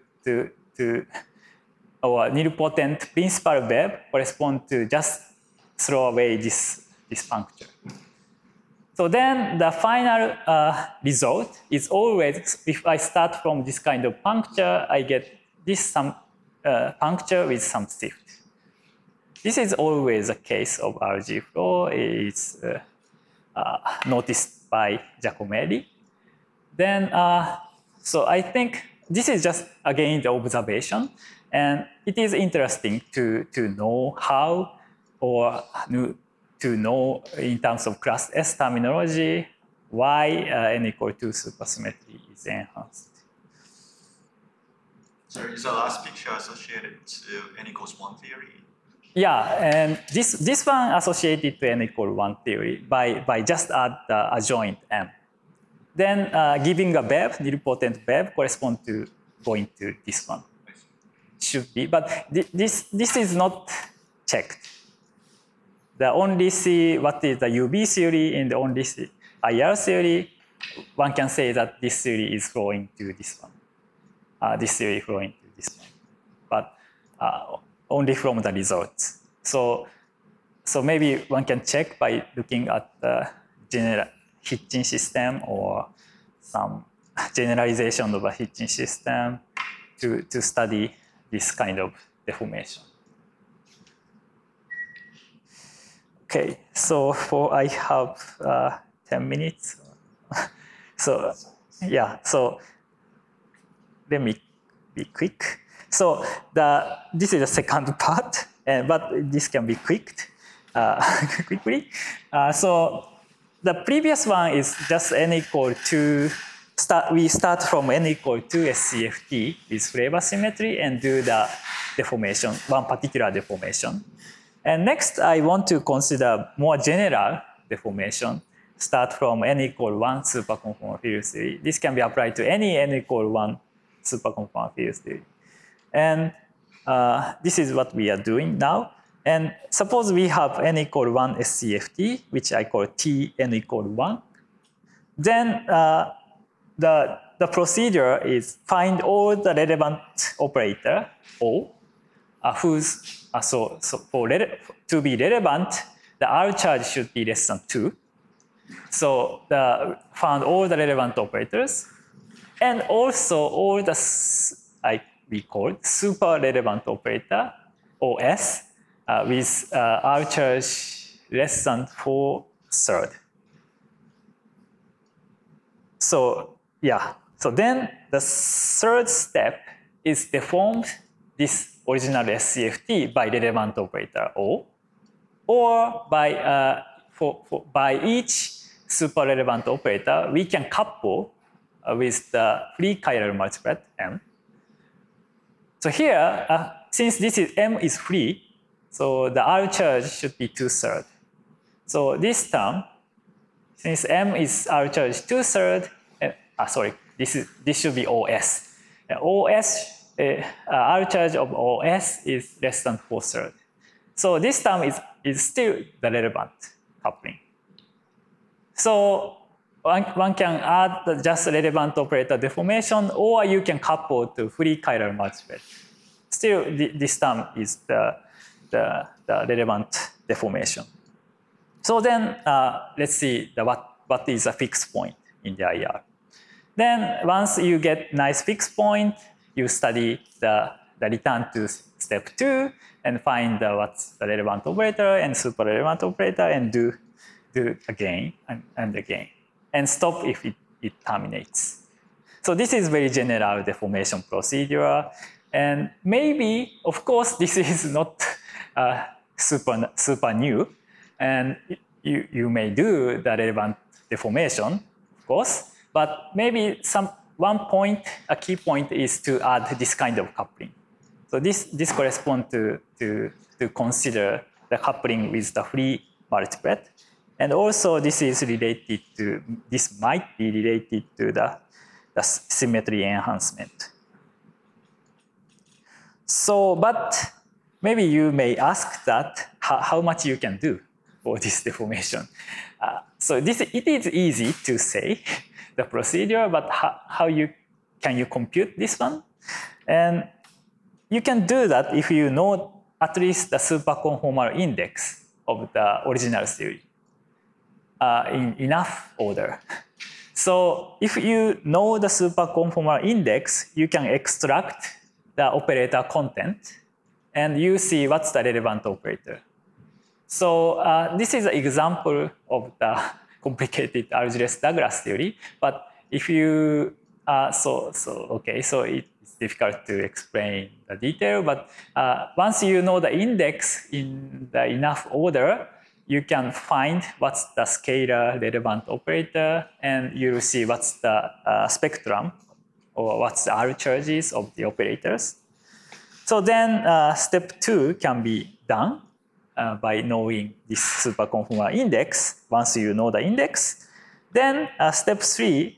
or nilpotent principal web correspond to just throw away this puncture. So then the final result is always, if I start from this kind of puncture, I get some puncture with some shift. This is always a case of RG flow. It's noticed by Giacomelli. Then, so I think this is just again the observation, and it is interesting to know how, or to know in terms of class S terminology why n equal to supersymmetry is enhanced. So is the last picture associated to n equals 1 theory? Yeah, and this one associated to n equal 1 theory by just add the adjoint m. Then giving a web, nilpotent web, correspond to going to this one. Should be, but this is not checked. The only see what is the UV theory and the only see IR theory. One can say that this theory is flowing to this one. This theory flowing to this one, but only from the results. So maybe one can check by looking at the general Hitchin system or some generalization of a Hitchin system to study this kind of deformation. Okay, so I have 10 minutes. So yeah, so let me be quick. So this is the second part, but this can be quickly. So the previous one is just n equal to, we start from n equal to SCFT with flavor symmetry and do the deformation, one particular deformation. And next, I want to consider more general deformation, start from n equal 1 superconformal field theory. This can be applied to any n equal 1 superconformal field theory. And this is what we are doing now. And suppose we have n equal 1 SCFT, which I call T n equal 1. Then the procedure is find all the relevant operator O, whose to be relevant, the R charge should be less than 2. So found all the relevant operators, and also all the we call super relevant operator OS with R charge less than 4/3. So yeah, so then the third step is deformed this original SCFT by relevant operator O, or by each super relevant operator, we can couple with the free chiral multiplet M. So here, since M is free, so the R charge should be 2/3. So this term, since M is R charge 2/3, this should be OS. R charge of OS is less than 4/3. So this term is still the relevant coupling. So one can add just relevant operator deformation, or you can couple to free chiral multiplet. Still, this term is the relevant deformation. So then let's see what is a fixed point in the IR. Then once you get nice fixed point, you study the return to step 2 and find what's the relevant operator and super relevant operator and do again and again, and stop if it terminates. So this is very general deformation procedure. And maybe, of course, this is not super new. And you may do the relevant deformation, of course, but maybe one point, a key point is to add this kind of coupling. So this corresponds to consider the coupling with the free multiplet. And also this is related to, this might be related to the symmetry enhancement. So, but maybe you may ask that how much you can do for this deformation. So it is easy to say the procedure, but how can you compute this one? And you can do that if you know at least the superconformal index of the original theory in enough order. So if you know the superconformal index, you can extract the operator content and you see what's the relevant operator. So this is an example of the complicated Algirez-Douglas theory. But if you, so it's difficult to explain the detail. But once you know the index in the enough order, you can find what's the scalar relevant operator, and you'll see what's the spectrum or what's the R charges of the operators. So then step 2 can be done by knowing this superconformal index. Once you know the index, then step 3,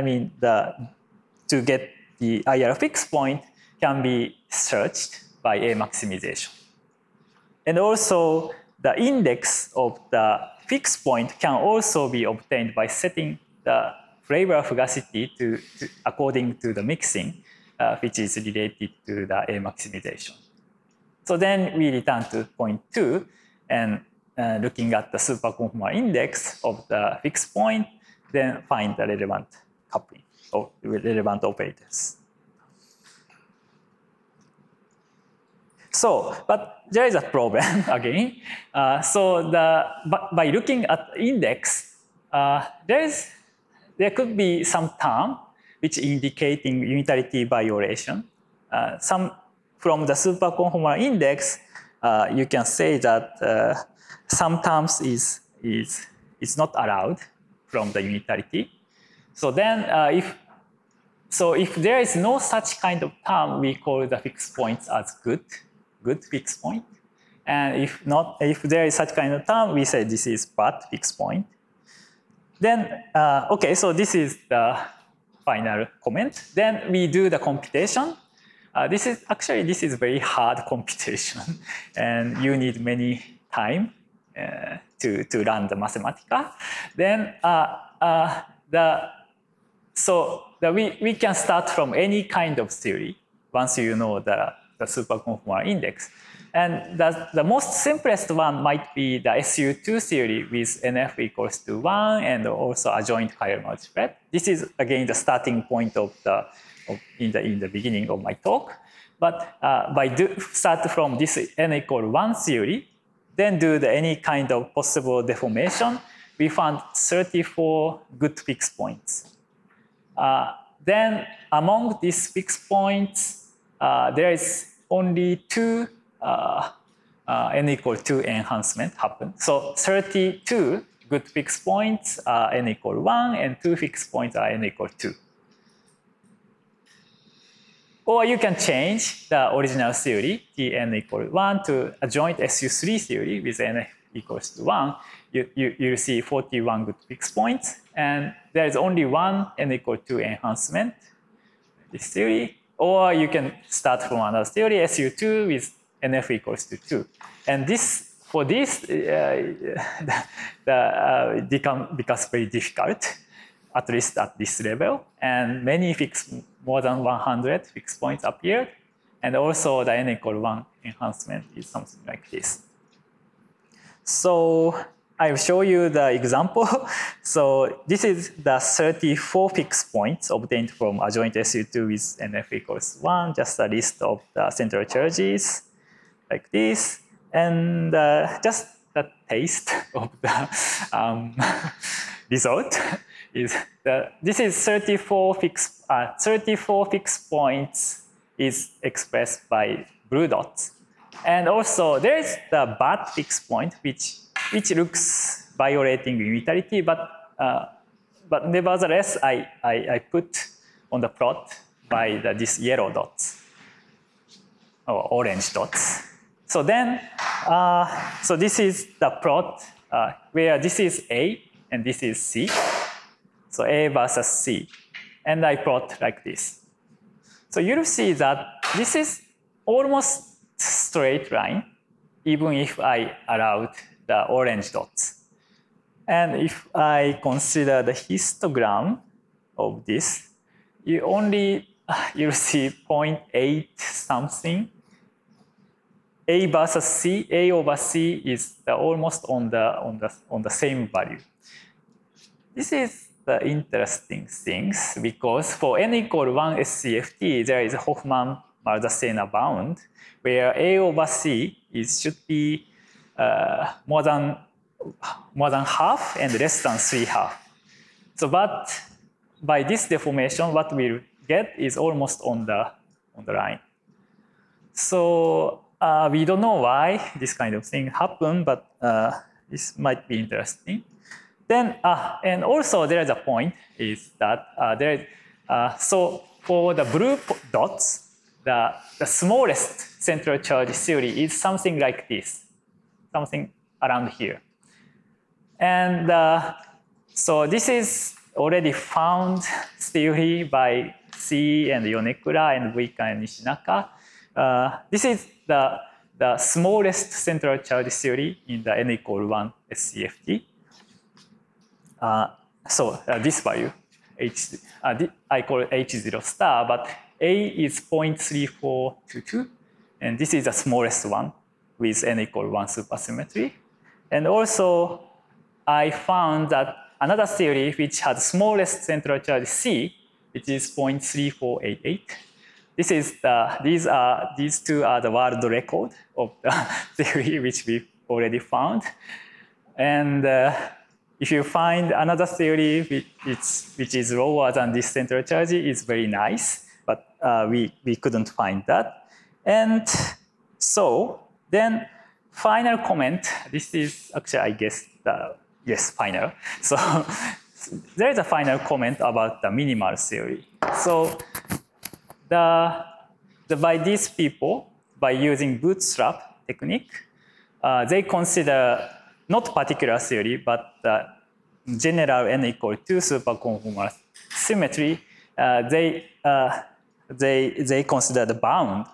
to get the IR fixed point can be searched by A maximization. And also the index of the fixed point can also be obtained by setting the flavor fugacity to according to the mixing, which is related to the A maximization. So then we return to point 2 and looking at the superconformal index of the fixed point, then find the relevant coupling or relevant operators. So, but there is a problem again. By looking at the index, there could be some term which indicating unitarity violation. From the superconformal index, you can say that some terms is not allowed from the unitarity. So then, if there is no such kind of term, we call the fixed points as good fixed point. And if there is such kind of term, we say this is bad fixed point. Then, okay, so this is the final comment. Then we do the computation. This is very hard computation, and you need many time to run the Mathematica. Then we can start from any kind of theory once you know the superconformal index. And the most simplest one might be the SU2 theory with NF equals to 1 and also adjoint chiral multiplet. This is again the starting point in the beginning of my talk. But start from this N equal 1 theory, then do any kind of possible deformation, we found 34 good fixed points. Then among these fixed points, there is only 2 N equal 2 enhancement happen. So 32 good fixed points are N equal 1 and 2 fixed points are N equal 2. Or you can change the original theory, Tn equal 1, to a joint SU3 theory with N equals to 1. You see 41 good fixed points, and there is only 1 N equal 2 enhancement, this theory. Or you can start from another theory, SU2 with NF equals to 2. And for this, becomes very difficult, at least at this level. And many more than 100 fixed points appeared. And also the N equal 1 enhancement is something like this. So I will show you the example. So this is the 34 fixed points obtained from adjoint SU2 with NF equals 1, just a list of the central charges like this. And just the taste of the result is this is 34 fixed points is expressed by blue dots. And also there is the bad fixed point which looks violating unitarity, but nevertheless I put on the plot by these yellow dots or orange dots. So then, so this is the plot where this is A and this is C. So A versus C. And I plot like this. So you'll see that this is almost straight line, even if I allowed the orange dots. And if I consider the histogram of this, you'll see 0.8 something. A versus C, A over C is almost on the same value. This is the interesting things because for n equal 1 SCFT, there is a Hofmann-Malzahn bound where A over C should be more than half and less than 3/2. So, but by this deformation, what we'll get is almost on the line. So we don't know why this kind of thing happened, but this might be interesting. Then, and also there is a point is that so for the blue dots, the smallest central charge theory is something like this, something around here. And so this is already found theory by C and Yonekura and Buika and Nishinaka. This is the smallest central charge theory in the n equal 1 SCFT. So this value, I call it H0 star, but A is 0.3422, and this is the smallest one with n equal 1 supersymmetry. And also, I found that another theory which has smallest central charge C, which is 0.3488. These two are the world record of the theory which we already found. And if you find another theory which is lower than this central charge, it's very nice, but we couldn't find that. And so then final comment, this is actually, I guess, yes, final. So there is a final comment about the minimal theory. So by these people, by using bootstrap technique, they consider not particular theory, but the general n equal 2 superconformal symmetry. They consider the bound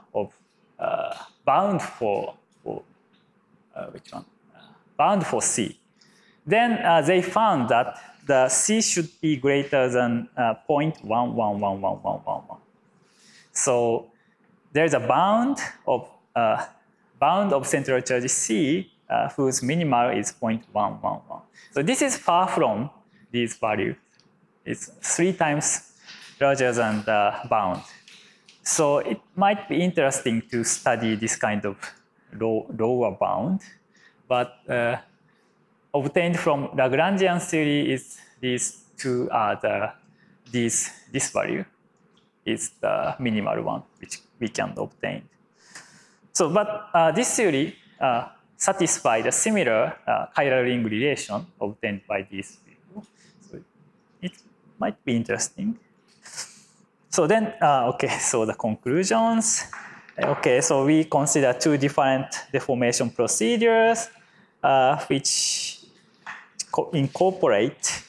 for which one? Bound for C. Then they found that the C should be greater than 0.111111. So there's a bound of central charge C whose minimal is 0.111. So this is far from these values. It's 3 times larger than the bound. So it might be interesting to study this kind of lower bound, but obtained from Lagrangian theory is these two are this value is the minimal one which we can obtain. So, but this theory satisfies a similar chiral ring relation obtained by these people. So it might be interesting. So then, okay, so the conclusions. Okay, so we consider 2 different deformation procedures which incorporate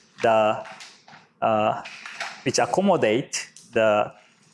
which accommodate the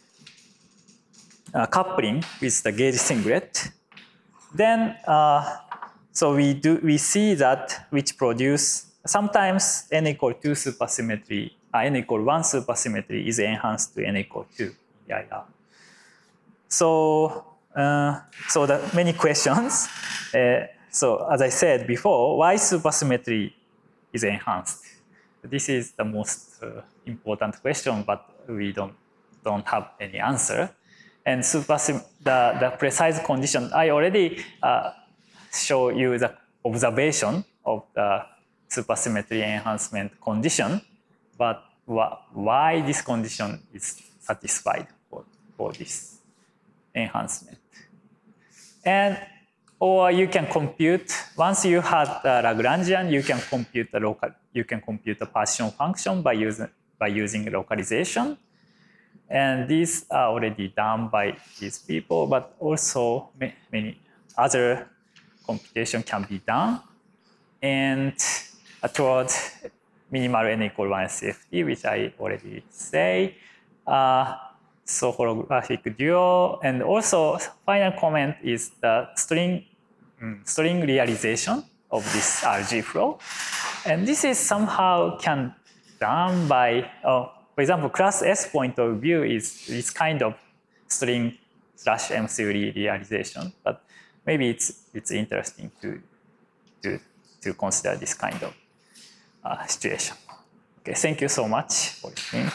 coupling with the gauge singlet. Then, so we see that which produce sometimes n equal 2 supersymmetry, n equal 1 supersymmetry is enhanced to n equal 2. Yeah. So, so the many questions. So as I said before, why supersymmetry is enhanced? This is the most important question, but we don't have any answer. And the precise condition, I already show you the observation of the supersymmetry enhancement condition, but why this condition is satisfied for this enhancement. And or you can compute, once you have the Lagrangian, you can compute the partition function by using localization. And these are already done by these people, but also many other computation can be done. And towards minimal n equal 1 SFT, which I already say. So holographic duo. And also, final comment is the string realization of this RG flow. And this is somehow can done by, for example, class S point of view is this kind of string / M theory realization. But maybe it's interesting to consider this kind of situation. Okay, thank you so much for listening.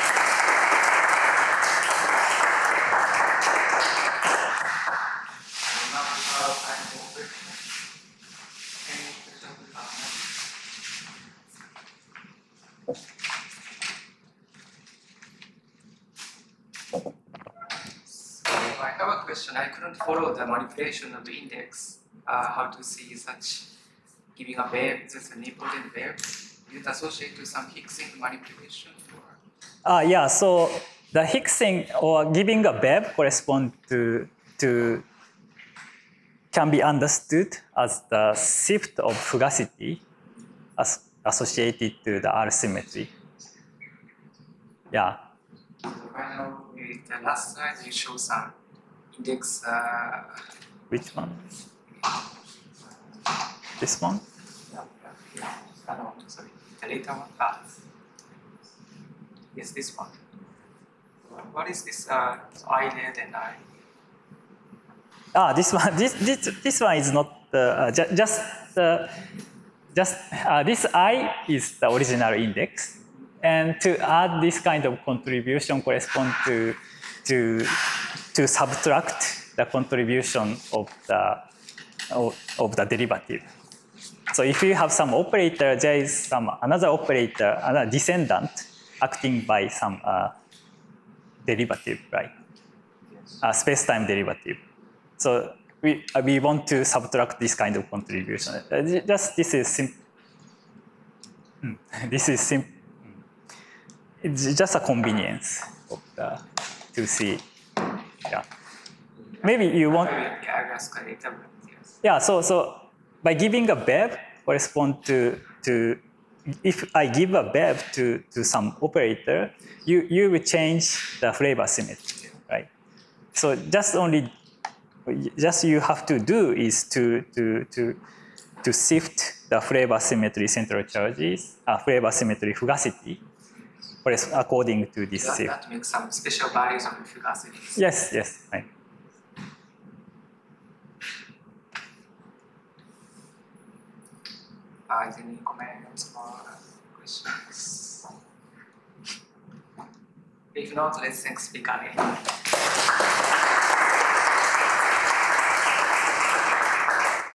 I have a question. I couldn't follow the manipulation of the index. How to see such giving a wave, just an important wave. Is it associated to some Higgsing manipulation? Yeah, so the Higgsing or giving a wave correspond to can be understood as the shift of fugacity as associated to the R symmetry. Yeah. Right now, the last slide you show some index. Which one? This one? No, sorry. The later one. Yes, this one. What is this? I led and I. This one. This one is not just this I is the original index, and to add this kind of contribution correspond to subtract the contribution of the derivative. So if you have some operator, there is some another operator, another descendant acting by some derivative, right? Yes. Space-time derivative. So we want to subtract this kind of contribution. This is simple. This is simple. It's just a convenience of to see. Yeah. Maybe you want. Yeah. So by giving a wave correspond to if I give a wave to some operator, you will change the flavor symmetry, right? So just you have to do is to shift the flavor symmetry central charges, flavor symmetry fugacity, according to this shift. That makes some special values of fugacity. Yes, right. Any comments or questions? If not, let's thank speaker again.